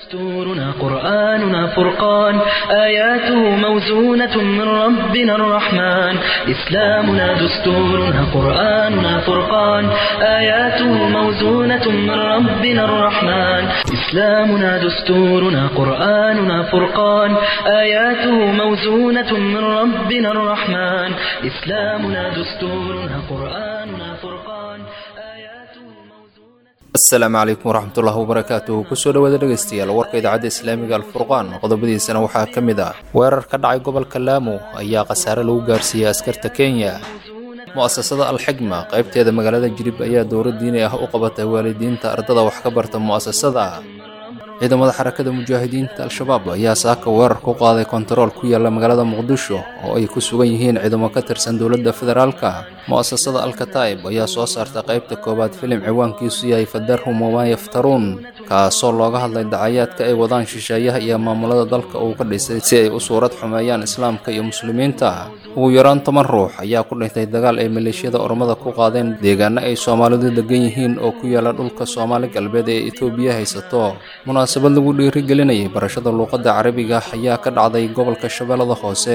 دستورنا قرآننا فرقان آياته موزونة من ربنا الرحمن إسلامنا دستورنا قرآننا فرقان آياته موزونة من ربنا الرحمن إسلامنا دستورنا قرآننا فرقان آياته موزونة من ربنا الرحمن إسلامنا دستورنا قرآننا فرقان آياته موزونة. السلام عليكم ورحمة الله وبركاته. kusoo dhawaada dhageystayaal warka idaacadda islaamiga alfurqaan qodobadiisana waxaa ka mid ah weerar ka dhacay gobolka Lamu ayaa khasaare lagu gaarsiiyay askarta Kenya. mu'asasada al-Higma qaybteeda magaalada Jilib ayaa dowlad diini ah u qabatay waalidiinta ardada wax ka barta mu'asasada. ciidamada xarakada mujaahidiinta al-shabaab ayaa saaka weerar ku qaaday kontarool ku yaala magaalada Muqdisho oo ay ku sugan yihiin ciidamo ka tirsan dowladda federaalka. mu'asasada al-Kataib ayaa soo saartay qaybta koobaad filim ciwaankiisu yahay Fadarhum wa Yaftarun kaasoo looga hadlay dacayaadka ay wadaan shisheeyaha iyo maamulada dalka uu ka dhisay si ay u suurad xumeeyaan islaamka iyo muslimiinta. ugu yaraan 10 ruux ayaa ku dhintay dagaal ay maleeshiyada oromada ku qaadeen deegaano ay Soomaalidu degan yihiin oo ku yaala dhulka Soomaali galbeed ee Itoobiya haysato. munaasabad lagu dhiirigelinayay barashada luqadda Carabiga ayaa ka dhacday gobolka Shabeellada Hoose.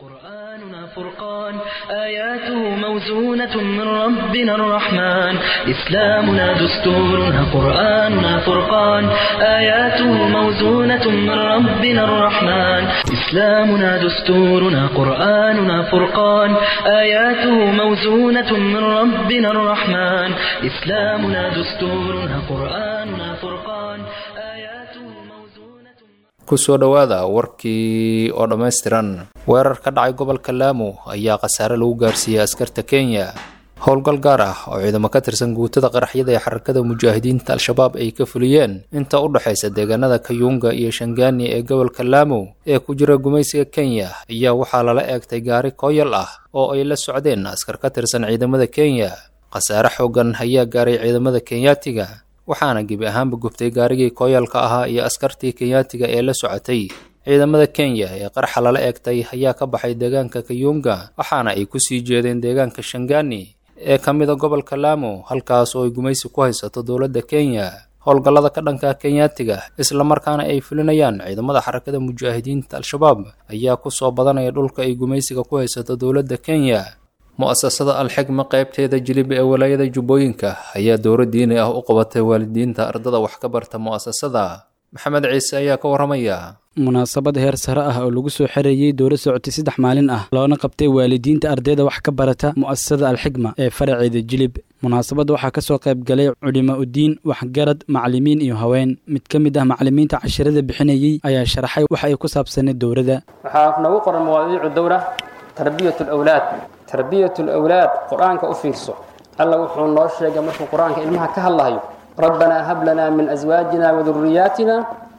فرقان آياته موزونة من ربنا الرحمن إسلامنا دستورنا قرآننا فرقان آياته موزونة من ربنا الرحمن إسلامنا دستورنا قرآننا فرقان آياته موزونة من ربنا الرحمن إسلامنا دستورنا قرآننا فرقان آياته موزونة. kusoo dhawaada warkii oo dhammaystiran. weerar ka dhacay gobolka Lamu ayaa khasaare lagu gaarsiiyay askarta Kenya. howlgal gaar ah oo ciidamo ka tirsan guutada qaraxyada ee xarakada mujaahidiinta al-shabaab ay ka fuliyeen inta u dhaxaysa deegaanada Kayunga iyo Shangani ee gobolka Lamu ee ku jira gumaysiga Kenya ayaa waxaa lala eegtay gaari kooyal ah oo ay la socdeen askar ka tirsan ciidamada Kenya. khasaare xooggan ayaa gaaray ciidamada Kenyaatiga waxaana gebi ahaanba gubtay gaarigii kooyalka ahaa iyo askartii Kenyaatiga ee la socotay. ciidamada Kenya ee qarxa lala eegtay ayaa ka baxay deegaanka Kayunga waxaana ay ku sii jeedeen deegaanka Shangani ee ka mid ah gobolka Lamu halkaas oo ay gumaysi ku haysato dowladda Kenya. howlgallada ka dhanka Kenyaatiga isla markaana ay fulinayaan ciidamada xarakada mujaahidiinta al-shabaab ayaa ku soo badanaya dhulka ay gumaysiga ku haysato dowladda Kenya. mu'asasada al-Higma qaybteeda Jilib ee walaayada Jubbooyinka ayaa dowlad diini ah u qabatay waalidiinta ardada wax ka barta mu'asasada. maxamed ciise ayaa ka waramaya. munaasabad heer sare ah oo lagu soo xareeyay dowlad socotay 3 maalin ah loona qabtay waalidiinta ardayda wax ka barata mu'asasada al-Higma ee faraceeda Jilib. munaasabada waxaa ka soo qayb galay culimo u diin, waxgarad, macallimiin iyo haween. mid ka mid ah macallimiinta casharada bixinayay ayaa sharaxay waxa ay ku saabsanay dowladda. waxaa nagu qoran mawaadiicu dowra tarbiyatul awlaad. tarbiyatul awlaad quraanka u fiirso. alla wuxuu noo sheegay markuu quraanka ilmaha ka hadlayo ربنا هب لنا من أزواجنا وذرياتنا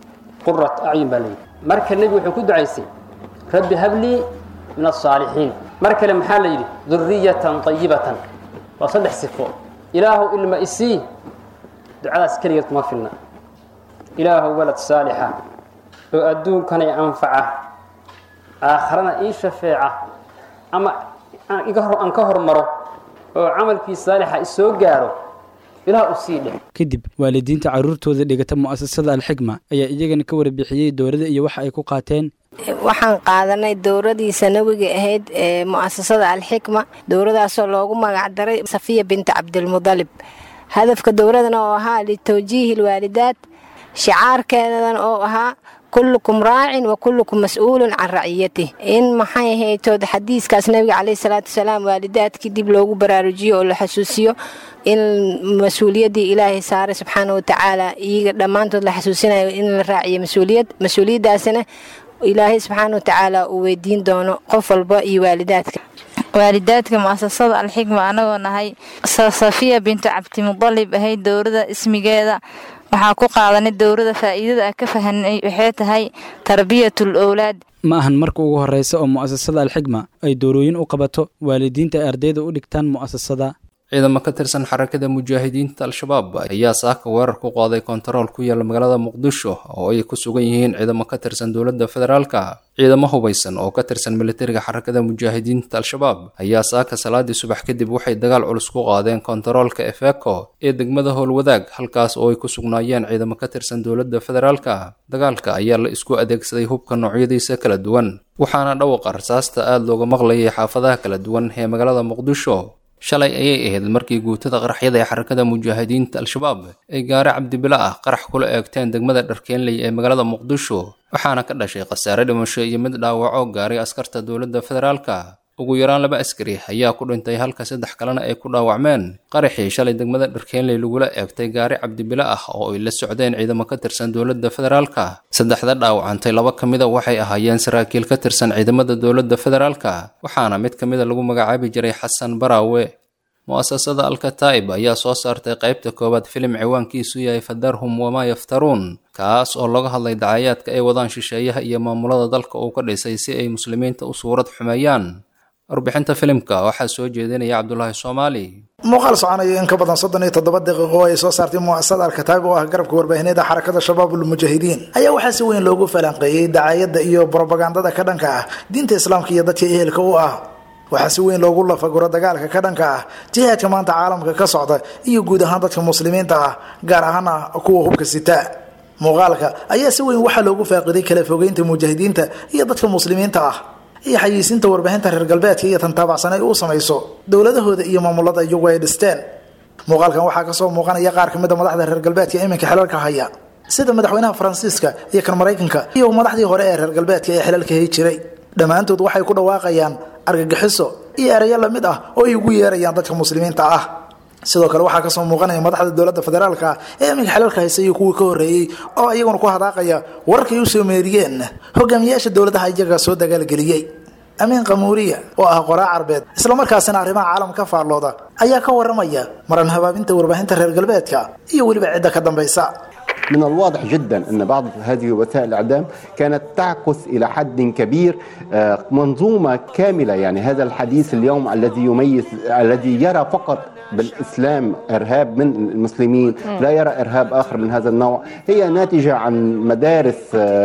قرة أعين بلي. مركل النبي وحكو دعيسي ربي هب لي من الصالحين. مركل المحال يلي ذرية طيبة وصدح سفو إله إلما إسي دعاء سكرية ما فينا إله ولد صالحة وأدون كان ينفعه آخرنا إيش شفاعة أما أنكهر مرة وعمل في صالحة إسوق جاره kadib waalidiinta caruurtooda dhigata mu'asasada al-Higma ayaa iyagana ka warbixiyay dowladda iyo waxa ay ku qaateen. waxaan qaadanay dowladii sanawiga ahayd ee mu'asasada al-Higma. dowladaasoo loogu magac daray Safiya bint Abdulmudallib. hadafka dowladana oo ahaa litawjiih alwaalidaat, shicaarkeedana oo ahaa كلكم راع وكلكم مسؤول عن رعيته. إن محي هي تود حديث كاس النبي عليه الصلاة والسلام والدات كدب لوجو براروجيو ولا حسوسيو إن مسؤولية دي إلهي صار سبحانه وتعالى لما أنتوا لحسوسنا إن الراعي مسؤولية داسنة إلهي سبحانه وتعالى ودين دونه قفل بقي والداتك مؤسسة al-Higma أنا ونهاي صفية بنت عبد المطلب هي دورة اسمي جادا. waxaa ku qaadanay dowladda faa'iidada ka fahanay waxay tahay tarbiyatul awlaad. ma ahan marka ugu horeysa oo mu'asasada al-Higma ay doorooyin u qabato waalidiinta ardayda u dhigtaan mu'asasada. ciidamo ka tirsan xarakada mujaahidiinta al-shabaab ayaa saaka weerar ku qaaday kontarool ku yaala magaalada muqdisho oo ay ku sugan yihiin ciidamo ka tirsan dowladda federaalka. ciidamo hubaysan oo ka tirsan militariga xarakada mujaahidiinta al-shabaab ayaa saaka salaadii subax kadib waxay dagaal culus ku qaadeen kontaroolka efeco ee degmada howlwadaag, halkaas oo ay ku sugnaayeen ciidamo ka tirsan dowladda federaalka. dagaalka ayaa la isku adeegsaday hubka noocyadiisa kala duwan, waxaana dhawaqa rasaasta aada looga maqlayay xaafadaha kala duwan ee magaalada muqdisho. shalay ayay ahayd markii guutada qaraxyada ee xarakada mujaahidiinta al-shabaab ay gaari cabdibila ah qarax kula eegteen degmada dharkeenley ee magaalada muqdisho, waxaana ka dhashay khasaare dhimasho iyo mid dhaawaco gaaray askarta dowladda federaalka. ugu yaraan 2 askari ayaa ku dhintay halka 3 kalena ay ku dhaawacmeen qaraxii shalay degmada dharkeenley lagula eegtay gaari cabdibila ah oo ay la socdeen ciidamo ka tirsan dowladda federaalka. 3 dhaawacantay 2 ka mid waxay ahaayeen saraakiil ka tirsan ciidamada dowladda federaalka, waxaana mid ka mid lagu magacaabi jiray xasan baraawe. mu'asasada al-kataa'ib ayaa soo saartay qaybta koowaad filim ciwaankiisu yahay fadarhum wamaa yaftaruun, kaas oo laga hadlay dacayaadka ay wadaan shisheeyaha iyo maamulada dalka uu ka dhisay si ay muslimiinta u suurad xumeeyaan. warbixinta filimka waxaa soo jeedinaya cabdulaahi soomaali. muuqaal soconaya in ka badan 37 daqiiqo oo ay soo saartay mu'asasada al-kataa'ib oo ah garabka warbaahineed xarakada shabaabul mujaahidiin ayaa waxaa si weyn loogu falanqeeyay dacayada iyo propagandada ka dhanka ah diinta islaamka iyo dadka ehelka u ah. waxaa si weyn loogu lafaguro dagaalka ka dhanka ah jihaadka maanta caalamka ka socda iyo guud ahaan dadka muslimiinta ah, gaar ahaan kuwa hubka sita. muuqaalka ayaa si weyn waxaa loogu faaqiday kala fogeynta mujaahidiinta iyo dadka muslimiinta ah iyo xayeysiinta warbaahinta reer galbeedka iyo tan taabacsan ay u samayso dowladahooda iyo maamulada iyagu ay dhisteen. muuqaalkan waxaa kasoo muuqanaya qaar ka mid a madaxda reer galbeedka iminka xilalka haya, sida madaxweynaha faransiiska iyo kan maraykanka iyo madaxdii hore ee reer galbeedka ee xilalka hay jiray. dhammaantood waxay ku dhawaaqayaan argagixiso iyo erayo la mid ah oo ay ugu yeerayaan dadka muslimiinta ah. sidoo kale waxaa kasoo muuqanaya madaxda dowladda federaalka ee iminka xilalka haysa iyo kuwii ka horreeyey oo iyaguna ku hadaaqaya warkay u soo meeriyeen hogaamiyaasha dowladaha iyaga soo dagaalgeliyey. amiin qamuuriya oo ah qoraa carbeed islamarkaasina arrimaha caalamka faallooda ayaa ka waramaya maran habaabinta warbaahinta reer galbeedka iyo weliba cidda ka dambaysa. من الواضح جدا أن بعض هذه وسائل الإعلام كانت تعكس إلى حد كبير منظومة كاملة. يعني هذا الحديث اليوم الذي يرى فقط بالإسلام إرهاب من المسلمين، لا يرى إرهاب آخر من هذا النوع، هي ناتجة عن مدارس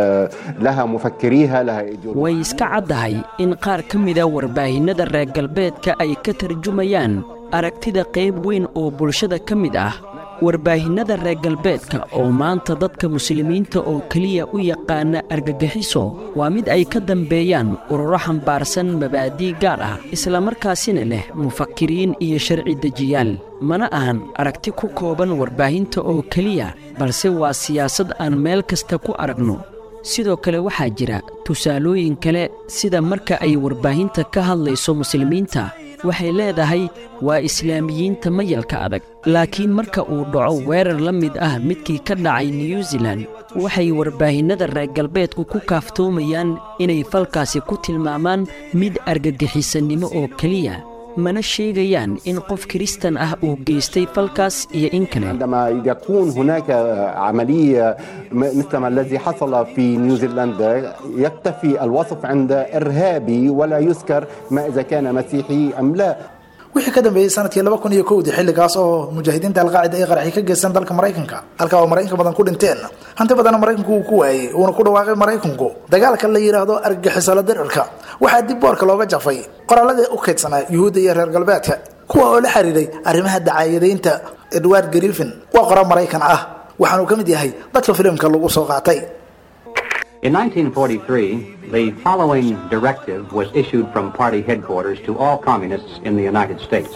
لها مفكريها لها إيديولوجيا. ويسكا عدهي إن قار كميدا warbaahinada reer galbeedka ay ka tarjumayaan aragtida qayb weyn oo bulshada ka mid ah. warbaahinada reer galbeedka oo maanta dadka muslimiinta oo kaliya u yaqaana argagixiso waa mid ay ka dambeeyaan ururo xambaarsan mabaadii gaar ah, isla markaasina leh mufakiriin iyo sharci dejiyaal. mana ahan aragti ku kooban warbaahinta oo kaliya, balse waa siyaasad aan meel kasta ku aragno. sidoo kale waxaa jira tusaalooyin kale, sida marka ay warbaahinta ka hadlayso muslimiinta waxay leedahay waa islaamiyiinta mayalka adag, laakiin marka uu dhaco weerar la mid ah midkii ka dhacay New Zealand waxay warbaahinada reer galbeedku ku kaaftoomayaan inay falkaasi ku tilmaamaan mid argagixisanimo oo kaliya, mana sheegayaan in qof Kristan ah uu geystay falkaas iyo in kale. عندما يكون هناك عملية مثل ما الذي حصل في نيوزيلندا يكتفي الوصف عند إرهابي ولا يذكر ما إذا كان مسيحي أم لا. wixii ka dambeeyay sanadkii 2001 xilligaas oo mujaahidiinta al-qaacida ay qaraxi ka geysteen dalka Mareykanka, halka oo Mareykanka badan ku dhinteen, hanti badan Mareykanku uu ku waayay oo ku dhawaaqay Mareykanku dagaalka la yiraahdo argagixisada dirarka. waxaa dib boorka looga jafay qoraalada u kaydsanaa Yuhuudda iyo reer galbeedka kuwa oo la xiriiray arrimaha dacayadeynta. Edward Griffin waa qoraa Mareykan ah, waxaanu ka mid yahay dadka filimka lagu soo qaatay. In 1943, the following directive was issued from party headquarters to all communists in the United States.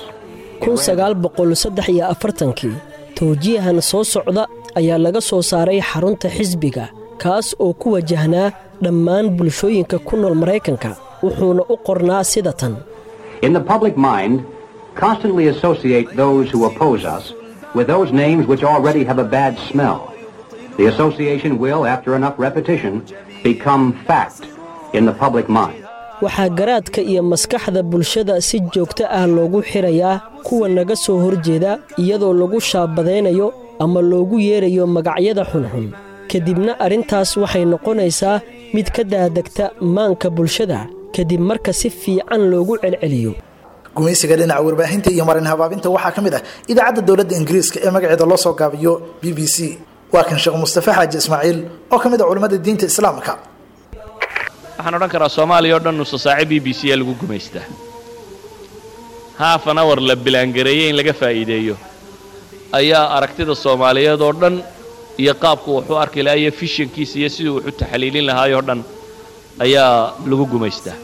1943 towjiihan soo socda ayaa laga soo saaray xarunta xisbiga, kaas oo ku wajahnaa dhammaan bulshooyinka ku nool Mareykanka, wuxuuna u qornaa sida tan: In the public mind, constantly associate those who oppose us with those names which already have a bad smell. The association will, after enough repetition, become fact in the public mind. waxaa garaadka iyo maskaxda bulshada si joogto ah loogu xirayaa kuwa naga soo horjeeda iyadoo lagu shaabadeynayo ama loogu yeerayo magacyada xunxun. kadibna arrintaas waxay noqonaysaa mid ka daadagta maanka bulshada kadib marka si fiican loogu celceliyo. gumaysiga dhinaca warbaahinta iyo marin habaabinta waxaa ka mid ah idaacadda dowladda ingiriiska ee magaceeda loo soo gaabiyo BBC. waa kan sheekh mustafa xaaji ismaaciil oo ka mid ah culimmada diinta islaamka. waxaan odhan karaa soomaaliya oo dhan nusa saaci BBC ee lagu gumaystaa half an hour la bilaangareeyey in laga faa'iideeyo ayaa aragtida soomaaliyeed oo dhan iyo qaabku wuxuu arki lahaa iyo fishankiisa iyo siduu wuxuu taxliilin lahaayoo dhan ayaa lagu gumaystaa.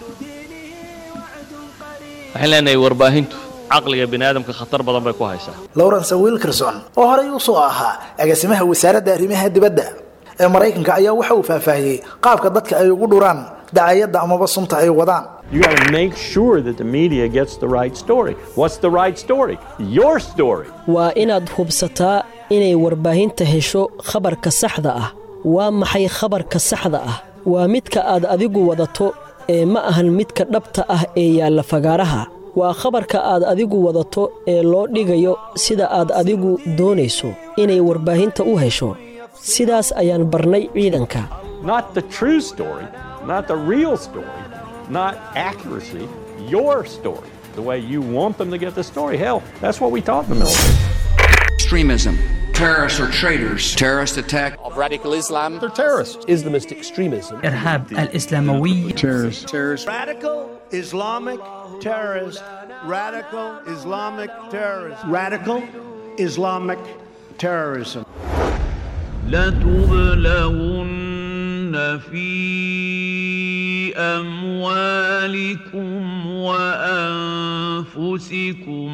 waxaan leenahay warbaahintu caqliga bini aadamka khatar badan bay ku haysaa. Lawrence Wilkerson oo horey u soo ahaa agaasimaha wasaaradda arrimaha dibadda ee Mareykanka ayaa waxa uu faahfaahiyey qaabka dadka ay ugu dhuraan dacayada amaba sunta ay wadaan. You got to make sure that the media gets the right story. What's the right story? Your story. waa inaad hubsataa inay warbaahinta hesho khabarka saxda ah. waa maxay khabarka saxda ah? waa midka aad adigu wadato ee ma ahan midka dhabta ah ee yaalla fagaaraha. waa khabarka aad adigu wadato ee loo dhigayo sida aad adigu doonayso inay warbaahinta u hesho. sidaas ayaan barnay ciidanka. Not the true story, not the real story, not accuracy, your story. The way you want them to get the story. Hell, that's what we taught in the military. Extremism. Terrorists are traitors. Terrorist attack of radical Islam. They're terrorists. Islamist extremism. إرهاب الإسلاموي. Terrorists. Radical Islamic terrorists. Radical Islamic terrorists. Radical Islamic terrorism. لتبلغن في أموالكم وأنفسكم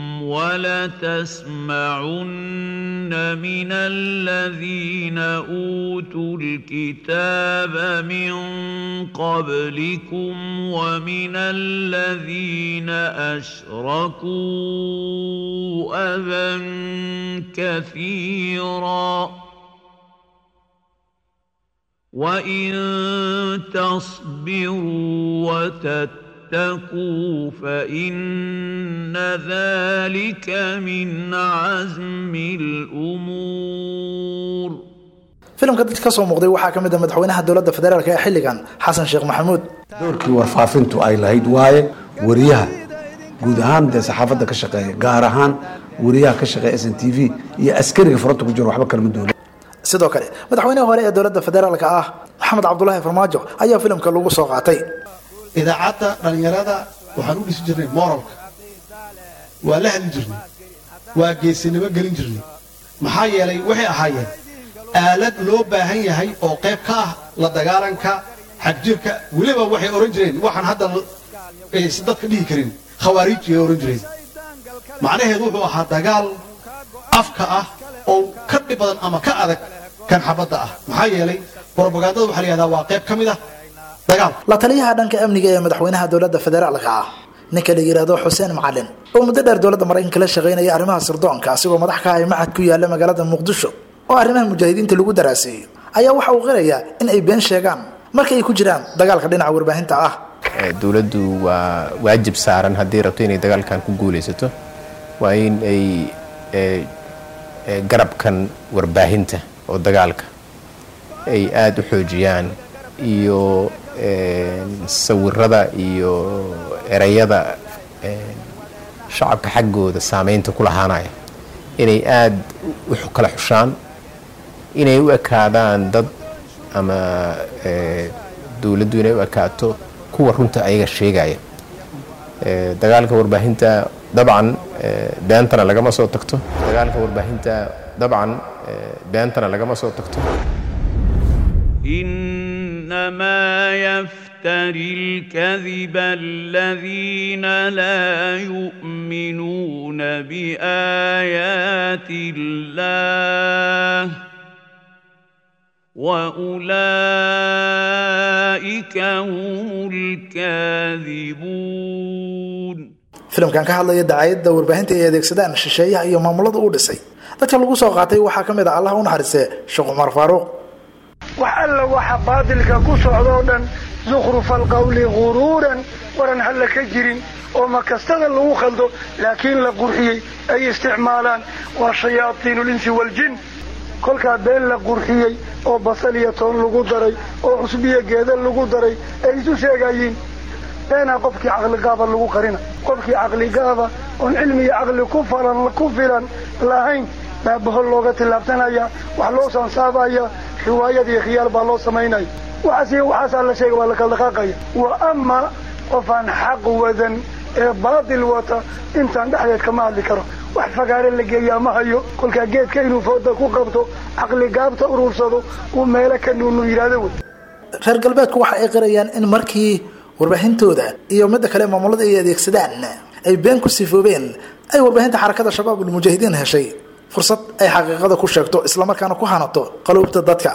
ولتسمعن من الذين أوتوا الكتاب من قبلكم ومن الذين أشركوا أذى كثيرا وَإِن تَصْبِرُوا وَتَتَّقُوا فَإِنَّ ذَلِكَ مِنْ عَزْمِ الْأُمُورِ. filimka dad ka soo muuqday waxaa ka mid ah madaxweynaha dowladda federaalka ee xilligan Xasan Sheekh Maxamuud. doorkii warfaafintu ay lahayd waaye wariyaha guud ahaan ee saxaafadda ka shaqeeya gaar ahaan wariyaha ka shaqeeya SNTV iyo askariga furta ku jira waxba kala ma doono. sidoo kale madaxweynaha hore ee dowladda federaalka ah Maxamed Cabdullaahi Farmaajo ayaa filimka lagu soo qaatay. idaacadda dhalinyarada waxaan u dhisi jirnay moralka waa la hadli jirnay waa geesinimo gelin jirnay maxaa yeelay waxay ahaayeen aalad loo baahan yahay oo qayb ka ah la dagaalanka xagjirka weliba waxay oran jireen waxaan hadda dadka dhihi karin khawaariij ay oran jireen macnaheedu wuxuu ahaa dagaal afka ah oo ka dhib badan ama ka adag kan xabadda ah maxaa yeelay propagandada waxa la yiraahdaa waa qayb ka mid ah dagaal. la taliyaha dhanka amniga ee madaxweynaha dowladda federaalka ah ninka la yiraahdo Xuseen Macalin oo muddo dheer dowladda Mareykanka la shaqeynaya arrimaha sirdoonka asigoo madax ka ah macad ku yaala magaalada Muqdisho oo arrimaha mujaahidiinta lagu daraaseeyo ayaa waxa uu qirayaa in ay been sheegaan marka ay ku jiraan dagaalka dhinaca warbaahinta ah. dowladdu waa waajib saaran haddii rabto inay dagaalkan ku guuleysato waa in ay garabkan warbaahinta oo dagaalka ay aad u xoojiyaan iyo sawirada iyo erayada shacabka xaggooda saameynta ku lahaanaya inay aad u kala xushaan inay u ekaadaan dad ama dowladdu inay u ekaato kuwa runta ayaga sheegaya. dagaalka warbaahinta dabcan beentana lagama soo tagto dagaalka warbaahinta dabcan beentana lagama soo tagto. إنما يفتري الكذب الذين لا يؤمنون بآيات الله وأولئك هم الكاذبون. filimkan ka hadlaya dacayada warbaahinta ay adeegsadaan shisheeyaha iyo maamulada u dhisay dadka lagu soo qaatay waxaa ka mid ah Allah u naxariistay Sheekh Umar Faaruq. wax alla waxa baadilka ku socdo dhan zukhrufal qawli ghururan waran hal ka jirin oo ma kastada lagu khaldo laakiin la qurxiyay ay isticmaalaan wa shayaatiinul insi wal jin kolka been la qurxiyay oo basal iyo toon lagu daray oo cusbiya geeda lagu daray ay isu sheegayeen beenaa qofkii caqligaaba lagu qarina qofkii caqligaaba oon cilmi iyo caqli ku filan lahayn baa bohol looga tillaabsanaya wax loo sansaabaya riwaayad iyo khiyaal baa loo samaynaya waxaasaa la sheega waa la kala dhaqaaqaya wa ama qofaan xaq wadan ee baatil wata intaan dhexdeed kama hadli karo wax fagaare la geeyaa ma hayo kolkaa geedka inuu fooda ku qabto caqligaabta urursado uu meelo ka nuunu yidhaahdo wey reer galbeedku waxa ay qirayaan in markii warbaahintooda iyo midda kale maamulada ay adeegsadaan ay been ku sifoobeen ay warbaahinta xarakada shabaabul mujaahidiin heshay fursad ay xaqiiqada ku sheegto isla markaana ku hanato qalowbta dadka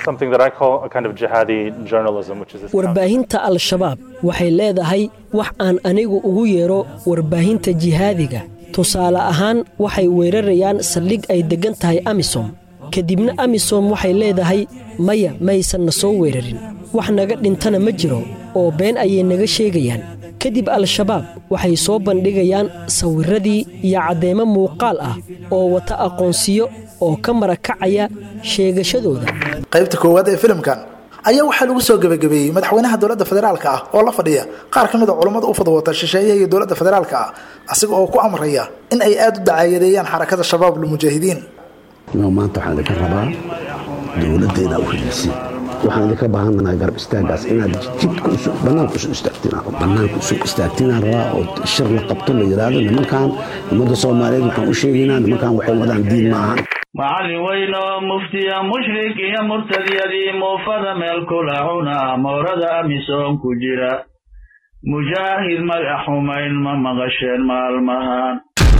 warbaahinta al-shabaab waxay leedahay wax aan anigu ugu yeero warbaahinta jihaadiga tusaale ahaan waxay weerarayaan saldhig ay deggan tahay amisom kadibna amisom waxay leedahay maya maysanna soo weerarin wax naga dhintana ma jiro oo been ayay naga sheegayaan kadib al-shabaab waxay soo bandhigayaan sawirradii iyo caddeemo muuqaal ah oo wata aqoonsiyo oo ka marakacaya sheegashadooda qaybta koowaad ee filimkan ayaa waxaa lagu soo gabagabeeyey madaxweynaha dowladda federaalka ah oo la fadhiya qaar ka mid a culammada u fadwoota shisheeyaha iyo dowladda federaalka ah asiga oo ku amraya in ay aad u dacaayadeeyaan xarakada shabaabul mujaahidiin maanta waxaan idinka rabaa dowladdeena u heliisay waxaan idinka baahanahay garab istaagaas inaad jidka bannaanka usu istaagtinaan rabaa oo shir la qabto la yidhaahdo nimankan ummadda soomaaliyeed waxaan u sheegaynaa nimankan waxay wadaan diin ma ahan macallin weyn oo muftiya mushrik iyo murtadyadii muufada meel kula cuna moorada amisom ku jira mujaahid magac xumayn ma maqasheen maalmahan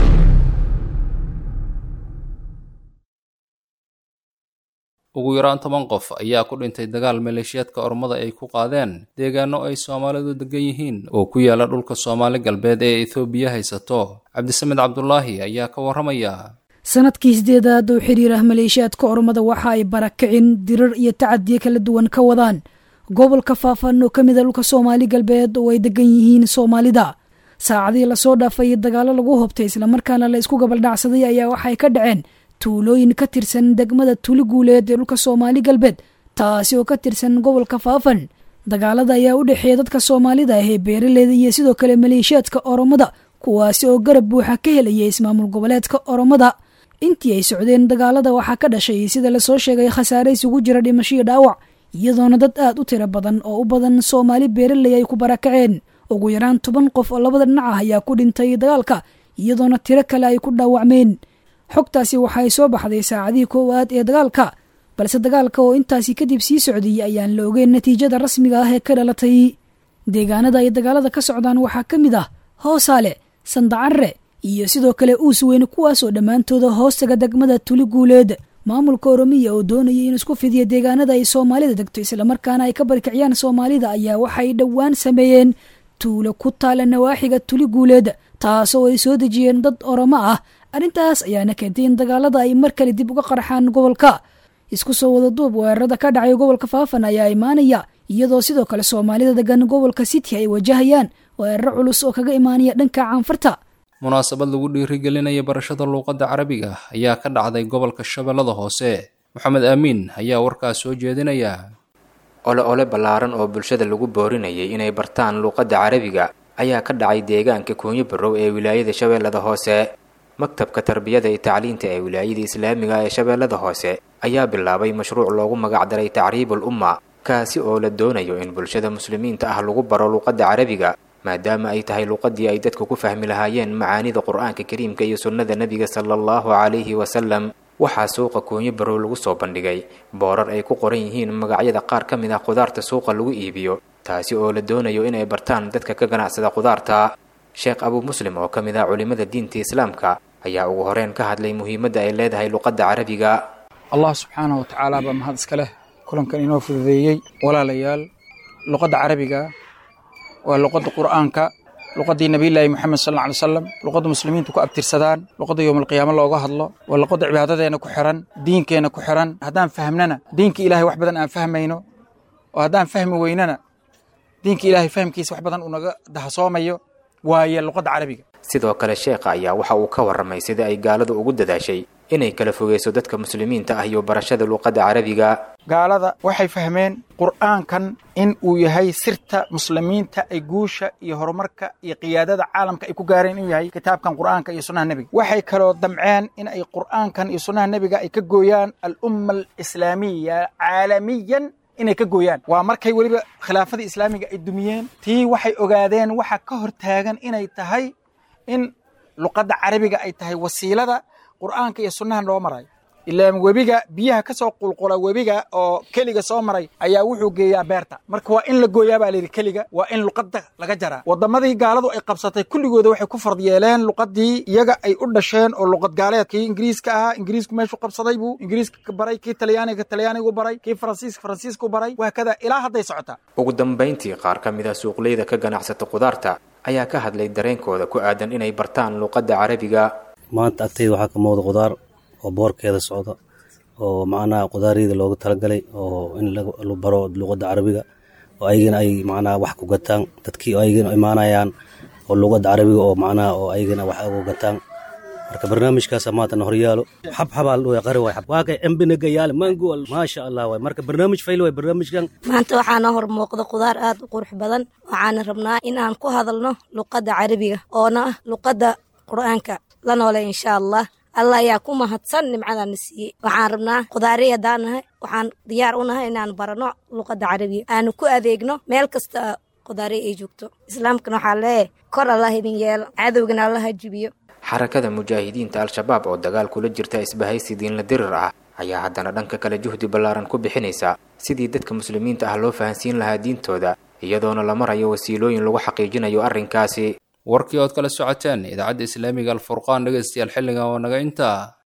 ugu yaraan 10 qof ayaa ku dhintay dagaal maleeshiyaadka ormada ay ku qaadeen deegaano ay Soomaalidu degan yihiin oo ku yaala dhulka Soomaali galbeed ee Itoobiya haysato Cabdisamed Cabdullaahi ayaa ka waramaya sanadkii 8aad oo xiriir ah maleeshiyaadka ormada waxa ay barakicin dirar iyo tacadiye kala duwan ka wadaan gobolka Faafan oo kamid ah dhulka Soomaali galbeed oo ay degan yihiin Soomaalida saacadii la soo dhaafay dagaalo lagu hobtay isla markaana la isku gabal dhacsaday ayaa waxay ka dhaceen tuulooyin ka tirsan degmada Tuli Guuleed ee dhulka Soomaali galbeed taasi oo ka tirsan gobolka Faafan dagaalada ayaa u dhaxeeyay dadka Soomaalida ah ee beeraleyda iyo sidoo kale maleeshiyaadka oromada kuwaasi oo garab buuxa ka helaya ismaamul goboleedka oromada intii ay socdeen dagaalada waxa ka dhashay sida la soo sheegay khasaare isugu jira dhimasho iyo dhaawac iyadoona dad aad u tiro badan oo u badan Soomaali beeraley ay ku barakaceen ugu yaraan 10 qof oo labada dhinac ah ayaa ku dhintay dagaalka iyadoona tiro kale ay ku dhaawacmeen xogtaasi waxay soo baxday saacadii koowaad ee dagaalka balse dagaalka oo intaasi kadib sii socday ayaan la ogeyn natiijada rasmiga ah ee ka dhalatay deegaanada ay dagaalada ka socdaan waxaa kamid ah Hoosaale Sandacarre iyo sidoo kale Uusweyn kuwaas oo dhamaantooda hoostaga degmada Tuli Guuleed maamulka Oromiya oo doonayay in isku fidiyo deegaanada ay Soomaalida degto isla markaana ay ka barkiciyaan Soomaalida ayaa waxay dhawaan sameeyeen tuulo ku taala nawaaxiga Tuli Guuleed taasoo ay soo dejiyeen dad Oromo ah arrintaas ayaana keentay in dagaalada ay mar kale dib uga qarxaan gobolka isku soo wada duub weerarada ka dhacay gobolka Faafan ayaa imaanaya iyadoo sidoo kale Soomaalida degan gobolka City ay wajahayaan weerar culus oo kaga imaanaya dhanka caanfarta munaasabad lagu dhiirigelinaya barashada luqadda Carabiga ayaa ka dhacday gobolka Shabeellada Hoose Maxamed Amiin ayaa warkaas soo jeedinaya ole ballaaran oo bulshada lagu boorinayay inay bartaan luqadda Carabiga ayaa ka dhacay deegaanka Koonyo Barrow ee wilaayada Shabeellada Hoose maktabka tarbiyada iyo tacliinta ee wilaayada Islaamiga ee Shabeellada Hoose ayaa bilaabay mashruuc loogu magac daray Tacriibul Umma kaasi oo la doonayo in bulshada muslimiinta ah lagu baro luqadda Carabiga maadaama ay tahay luqadii ay dadku ku fahmi lahaayeen macaanida Qur'aanka Kariimka iyo sunnada Nabiga sallallahu alayhi wasallam waxaa suuqa Koonyo Barrow lagu soo bandhigay boorar ay ku qoran yihiin magacyada qaar ka mid ah qudaarta suuqa lagu iibiyo taasi oo la doonayo inay bartaan dadka ka ganacsada qudaarta Sheekh Abu Muslim oo ka mid ah culimada diinta Islaamka ayaa ugu horeen ka hadlay muhiimadda ay leedahay luqadda Carabiga Allah subhanahu wa ta'ala ba mahad iska leh kulankan inoo fududeeyay walaalayaal luqadda Carabiga waa luqadda Qur'aanka luqadii Nabiyilaahi Muhammad sallallahu alayhi wasallam luqadda muslimiintu ku abtirsadaan luqadda yawmal qiyaamah looga hadlo waa luqadda cibaadadeena ku xiran diinkeena ku xiran haddaan fahamnana diinka Ilaahay wax badan aan fahmayno oo haddaan fahmi weynana diinka Ilaahay fahamkiisa wax badan uu naga dahasoomayo waaye luqadda Carabiga sidoo kale sheekha ayaa waxa uu ka waramay sida ay gaaladu ugu dadaashay inay kala fogeyso dadka muslimiinta ah iyo barashada luuqadda carabiga. gaalada waxay fahmeen qur'aankan in uu yahay sirta muslimiinta ay guusha iyo horumarka iyo qiyaadada caalamka ay ku gaareen inuu yahay kitaabkan qur'aanka iyo sunnaha nebiga. waxay kaloo damceen in ay qur'aankan iyo sunnaha nebiga ay ka gooyaan al-umma al-islaamiya caalamiyan inay ka gooyaan. waa markay weliba khilaafadii islaamiga ay dumiyeen tii waxay ogaadeen waxa ka hor taagan inay tahay in luqadda carabiga ay tahay wasiilada qur'aanka iyo sunnaha loo marayo. ilaan webiga biyaha ka soo qulqula webiga oo keliga soo maray ayaa wuxuu geeyaa beerta. marka waa in la gooyaa baa layidhi keliga, waa in luqadda laga jaraa. waddamadii gaaladu ay qabsatay kulligooda waxay ku fard yeeleen luqaddii iyaga ay u dhasheen oo luqad gaaleed. kii ingiriiska ahaa ingiriisku meeshuu qabsaday buu ingiriiska baray, kii talyaanigu baray, kii faransiisku baray, waa kada ilaa hadday socotaa. ugu dambayntii qaar ka mid ah suuqleyda ka ganacsata khudaarta ayaa ka hadlay dareenkooda ku aadan inay bartaan luuqadda carabiga. maanta agtayda waxaa ka muuqda khudaar oo boorkeeda socda oo macnaha qudaariyada loogu talagalay oo in la baro luqadda carabiga oo ayagana ay macnaha wax ku gataan dadkii ayagana imaanayaan oo luqadda carabiga oo macnaha oo ayagana wax ugu gataan. marka barnaamijkaas maanta horyaalo xabxabal oo qari way xabwaaqay embinaga yaal mango maasha Allah way. marka barnaamij fayl way barnaamijkan. maanta waxaana hor muuqda khudaar aad u qurux badan. waxaan rabnaa in aan ku hadalno luqadda carabiga oona ah luqadda qur'aanka la noole insha Allah. allah ayaa ku mahadsan nimcadaana siiyey. waxaan rabnaa khudaariya haddaan nahay waxaan diyaar u nahay inaan barano luqadda carabiga aanu ku adeegno meel kasta khudaariya ay joogto. islaamkana waxaa leeyahay kor allah idin yeelo, cadowgana allah ha jibiyo. xarakada mujaahidiinta al-shabaab oo dagaal kula jirta isbahaysi diinla dirir ah ayaa haddana dhanka kale juhdi ballaaran ku bixinaysa sidii dadka muslimiinta ah loo fahansiin lahaa diintooda iyadoona la marayo wasiilooyin lagu xaqiijinayo arrinkaasi. warkii ood kala socoteen idaacadda islaamiga alfurqaan dhegaystayaal xilligan waa naga intaa.